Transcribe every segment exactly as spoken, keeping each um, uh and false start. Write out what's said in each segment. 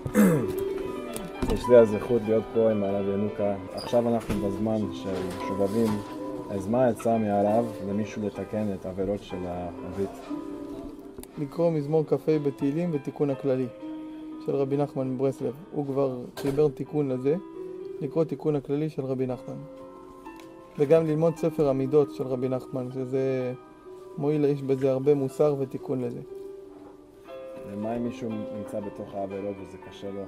יש לי הזכות להיות פה עם הרב ינוקה. עכשיו אנחנו בזמן של שובבים. אז מה יצא מהרב למישהו לתקן את העבירות של הערבית? לקרוא מזמור כ"ה בתהילים ותיקון הכללי של רבי נחמן מברסלב. הוא כבר חיבר תיקון לזה, לקרוא תיקון הכללי של רבי נחמן. וגם ללמוד ספר המידות של רבי נחמן, שזה מועיל לאיש בזה הרבה מוסר ותיקון לזה. ומה אם מישהו נמצא בתוך העבירות וזה קשה לו?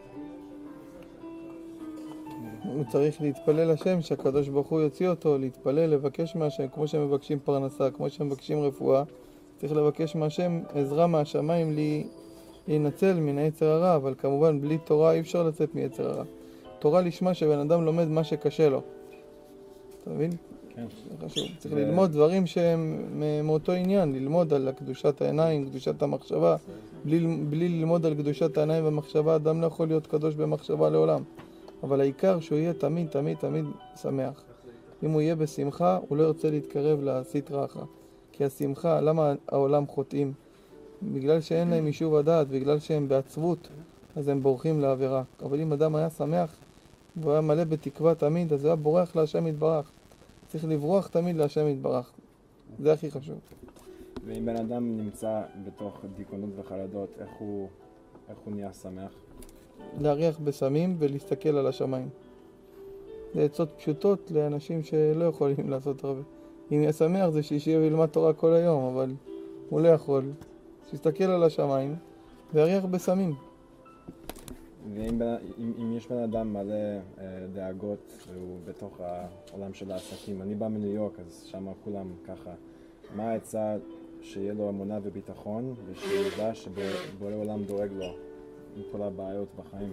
הוא צריך להתפלל לשם, שהקדוש ברוך הוא יוציא אותו, להתפלל, לבקש מהשם, כמו שמבקשים פרנסה, כמו שמבקשים רפואה. צריך לבקש מהשם עזרה מהשמיים לי, להינצל מן היצר הרע, אבל כמובן בלי תורה אי אפשר לצאת מיצר הרע. תורה לשמה שבן אדם לומד מה שקשה לו. אתה מבין? כן. זה חשוב. צריך ו... ללמוד דברים שהם מאותו עניין, ללמוד על קדושת העיניים, קדושת המחשבה. בלי, בלי ללמוד על קדושת העיניים והמחשבה, אדם לא יכול להיות קדוש במחשבה לעולם. אבל העיקר שהוא יהיה תמיד, תמיד, תמיד שמח. אם הוא יהיה בשמחה, הוא לא ירצה להתקרב לסטרא אחרא. כי השמחה, למה העולם חוטאים? בגלל שאין להם יישוב הדעת, בגלל שהם בעצבות, אז הם בורחים לעבירה. אבל אם אדם היה שמח, והוא היה מלא בתקווה תמיד, אז הוא היה בורח להשם יתברך. צריך לברוח תמיד להשם יתברך. זה הכי חשוב. ואם בן אדם נמצא בתוך דיכאונות וחרדות, איך הוא, איך הוא נהיה שמח? להריח בסמים ולהסתכל על השמיים. זה עצות פשוטות לאנשים שלא יכולים לעשות הרבה. אם יהיה שמח זה שישיה וילמד תורה כל היום, אבל הוא לא יכול. שיסתכל על השמיים ויריח בסמים. ואם אם, אם יש בן אדם מלא אה, דאגות והוא בתוך העולם של העסקים, אני בא מניו יורק אז שם כולם ככה, מה העצה שיהיה לו אמונה וביטחון ושידע שבורא עולם דואג לו עם כל הבעיות בחיים?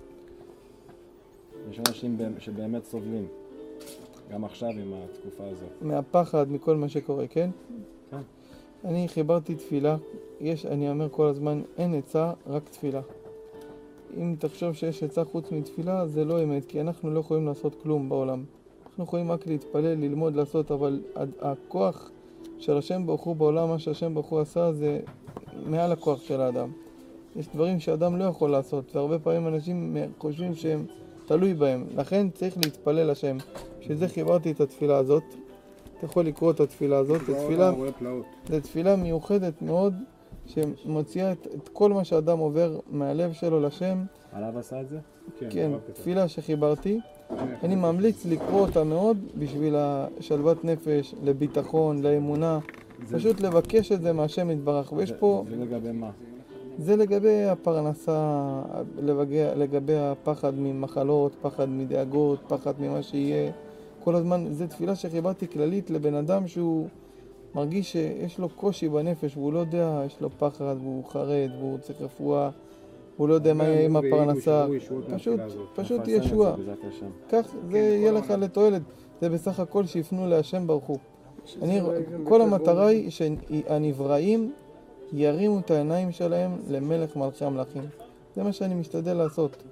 יש אנשים שבאמת סובלים גם עכשיו עם התקופה הזאת. מהפחד, מכל מה שקורה, כן? כן. אני חיברתי תפילה. יש, אני אומר כל הזמן, אין עצה, רק תפילה. אם תחשוב שיש עצה חוץ מתפילה, זה לא אמת, כי אנחנו לא יכולים לעשות כלום בעולם. אנחנו יכולים רק להתפלל, ללמוד, לעשות, אבל הכוח של השם ברוך הוא בעולם, מה שהשם ברוך הוא עשה, זה מעל הכוח של האדם. יש דברים שאדם לא יכול לעשות, והרבה פעמים אנשים חושבים שהם תלוי בהם. לכן צריך להתפלל לשם. שזה חיברתי את התפילה הזאת. אתה יכול לקרוא את התפילה הזאת. זו תפילה, זו תפילה מיוחדת מאוד, שמוציאה את, את כל מה שאדם עובר מהלב שלו לשם. עליו עשה את זה? כן, כן, תפילה שחיברתי. אני ממליץ לקרוא אותה מאוד בשביל השלוות נפש, לביטחון, לאמונה. פשוט לבקש את זה מהשם יתברך. ויש פה... זה לגבי מה? זה לגבי הפרנסה, לגבי, לגבי הפחד ממחלות, פחד מדאגות, פחד ממה שיהיה. כל הזמן, זו תפילה שחיברתי כללית לבן אדם שהוא מרגיש שיש לו קושי בנפש, והוא לא יודע, יש לו פחד, והוא חרד, והוא צריך רפואה, הוא לא יודע מה יהיה עם הפרנסה. פשוט, פשוט ישוע. כך זה יהיה לך לתועלת. זה בסך הכל שיפנו להשם ברוך הוא. אני, כל המטרה היא שהנבראים ירימו את העיניים שלהם למלך מלכי המלכים. זה מה שאני משתדל לעשות.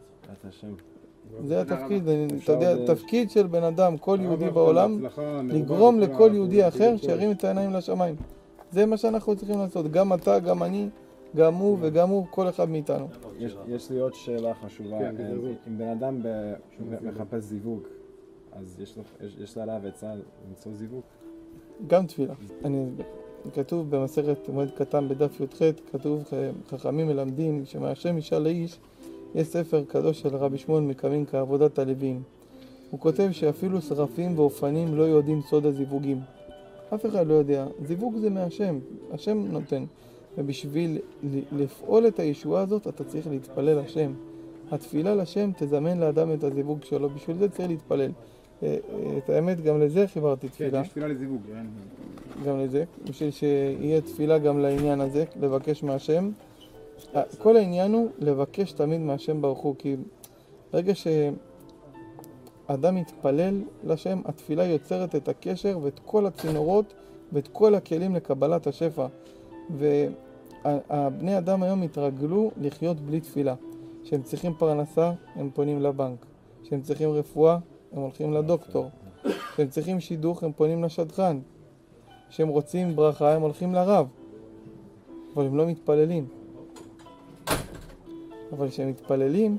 זה התפקיד, אתה יודע, תפקיד של בן אדם, כל יהודי בעולם, לגרום לכל יהודי אחר שירים את העיניים לשמיים. זה מה שאנחנו צריכים לעשות, גם אתה, גם אני, גם הוא וגם הוא, כל אחד מאיתנו. יש לי עוד שאלה חשובה, אם בן אדם מחפש זיווג, אז יש לה עליו עצה למצוא זיווג? גם תפילה. כתוב במסכת מועד קטן בדף י"ח, כתוב חכמים מלמדים שמהשם אישה לאיש. יש ספר קדוש של רבי שמואל מקמינקה, עבודת הלוויים. הוא כותב שאפילו שרפים ואופנים לא יודעים סוד הזיווגים. אף אחד לא יודע. זיווג זה מהשם, השם נותן. ובשביל לפעול את הישועה הזאת אתה צריך להתפלל לשם. התפילה לשם תזמן לאדם את הזיווג שלו, בשביל זה צריך להתפלל. את האמת, גם לזה חיברתי תפילה. כן, יש תפילה לזיווג. גם לזה, בשביל שיהיה תפילה גם לעניין הזה, לבקש מהשם. כל העניין הוא לבקש תמיד מהשם ברוך הוא, כי ברגע שאדם מתפלל לשם, התפילה יוצרת את הקשר ואת כל הצינורות ואת כל הכלים לקבלת השפע. והבני אדם היום התרגלו לחיות בלי תפילה. שהם צריכים פרנסה, הם פונים לבנק. שהם צריכים רפואה, הם הולכים לדוקטור. שהם צריכים שידוך, הם פונים לשדכן. שהם רוצים ברכה, הם הולכים לרב. אבל הם לא מתפללים. אבל כשהם מתפללים,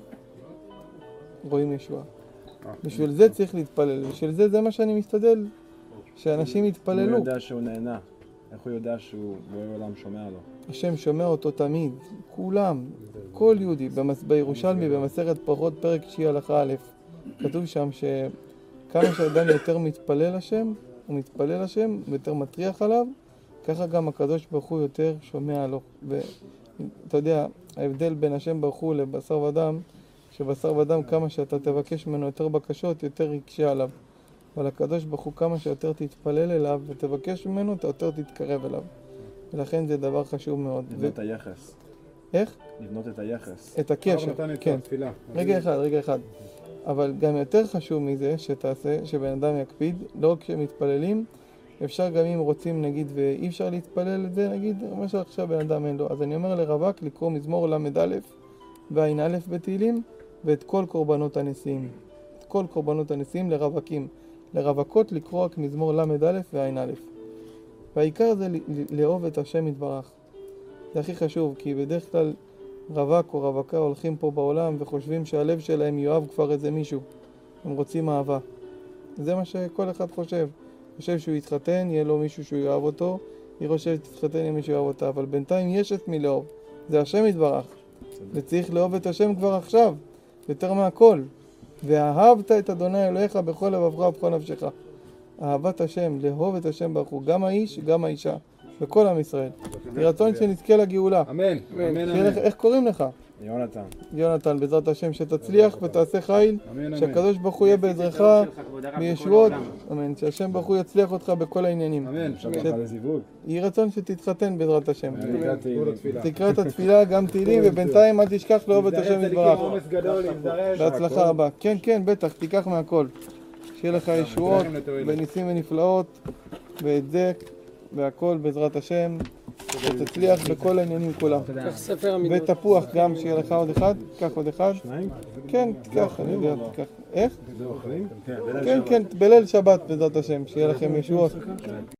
רואים ישועה. בשביל זה צריך להתפלל, בשביל זה זה מה שאני משתדל, שאנשים יתפללו. הוא יודע שהוא נהנה, איך הוא יודע שהוא בעולם שומע לו? השם שומע אותו תמיד, כולם, כל יהודי, במס... בירושלמי, במסכת פרות, פרק תשיעי הלכה א', כתוב שם שכמה שאדם יותר מתפלל השם, הוא מתפלל השם, יותר מטריח עליו, ככה גם הקדוש ברוך הוא יותר שומע לו. ואתה יודע, ההבדל בין השם ברוך הוא לבשר ודם, שבשר ודם כמה שאתה תבקש ממנו יותר בקשות, יותר יקשה עליו. אבל הקדוש ברוך הוא כמה שיותר תתפלל אליו ותבקש ממנו, אתה יותר תתקרב אליו. ולכן זה דבר חשוב מאוד. לבנות את היחס. איך? לבנות את היחס. את הקשר, כן. רגע אחד, רגע אחד. אבל גם יותר חשוב מזה שתעשה, שבן אדם יקפיד, לא רק כשמתפללים, אפשר גם אם רוצים נגיד ואי אפשר להתפלל את זה, נגיד מה שעכשיו בן אדם אין לו. אז אני אומר לרווק לקרוא מזמור למד א' ועין א' בתהילים ואת כל קורבנות הנשיאים. את כל קורבנות הנשיאים לרווקים. לרווקות לקרוא רק מזמור למד א' ועין א'. והעיקר זה לאהוב את השם יתברך. זה הכי חשוב, כי בדרך כלל רווק או רווקה הולכים פה בעולם וחושבים שהלב שלהם יאהב כבר איזה מישהו. הם רוצים אהבה. זה מה שכל אחד חושב. חושב שהוא יתחתן, יהיה לו מישהו שהוא יאהב אותו, היא חושבת שתתחתן עם מישהו יאהב אותה, אבל בינתיים יש את מי לאהוב. זה השם יתברך. וצריך לאהוב את השם כבר עכשיו, יותר מהכל. ואהבת את אדוני אלוהיך בכל לבבך ובכל נפשך. אהבת השם, לאהוב את השם ברוך הוא, גם האיש, גם האישה, בכל עם ישראל. יהי רצון שנזכה לגאולה. אמן, אמן, אמן. איך קוראים לך? יונתן. יונתן, בעזרת השם שתצליח ותעשה חיל, שהקדוש ברוך הוא יהיה בעזרך מישועות, אמן, שהשם ברוך הוא יצליח אותך בכל העניינים. אמן. יהי רצון שתתחתן בעזרת השם. תקרא את התפילה, גם תהילים, ובינתיים אל תשכח לאהוב את השם יתברך. בהצלחה רבה. כן, כן, בטח, תיקח מהכל. שיהיה לך ישועות וניסים ונפלאות והצדק והכל בעזרת השם, ותצליח בכל העניינים כולם. ותפוח גם, שיהיה לך עוד אחד, קח עוד אחד. שניים? כן, תיקח, אני יודע, תיקח. איך? כן, כן, בליל שבת בעזרת השם, שיהיה לכם ישועות.